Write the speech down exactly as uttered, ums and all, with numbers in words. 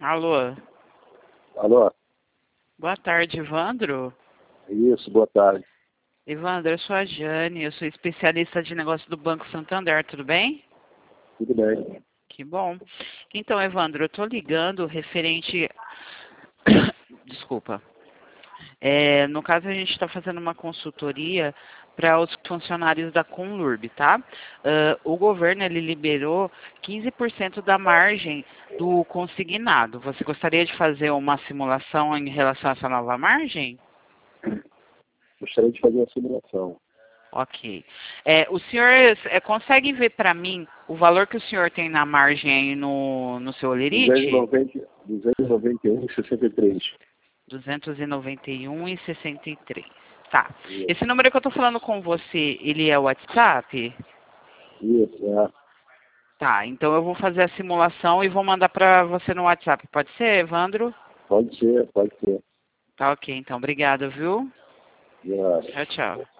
Alô? Alô? Boa tarde, Evandro. Isso, boa tarde. Evandro, eu sou a Jane, eu sou especialista de negócio do Banco Santander, tudo bem? Tudo bem. Que bom. Então, Evandro, eu estou ligando referente... Desculpa. É, no caso, a gente está fazendo uma consultoria para os funcionários da Conlurb, tá? Uh, o governo, ele liberou quinze por cento da margem do consignado. Você gostaria de fazer uma simulação em relação a essa nova margem? Gostaria de fazer uma simulação. Ok. É, o senhor é, consegue ver para mim o valor que o senhor tem na margem aí no, no seu olerite? duzentos e noventa e um e sessenta e três. duzentos e noventa e um e sessenta e três. Tá. Esse número que eu tô falando com você, ele é o WhatsApp? Isso, é. Tá, então eu vou fazer a simulação e vou mandar para você no WhatsApp. Pode ser, Evandro? Pode ser, pode ser. Tá ok, então. Obrigado, viu? Yeah. Tchau, tchau.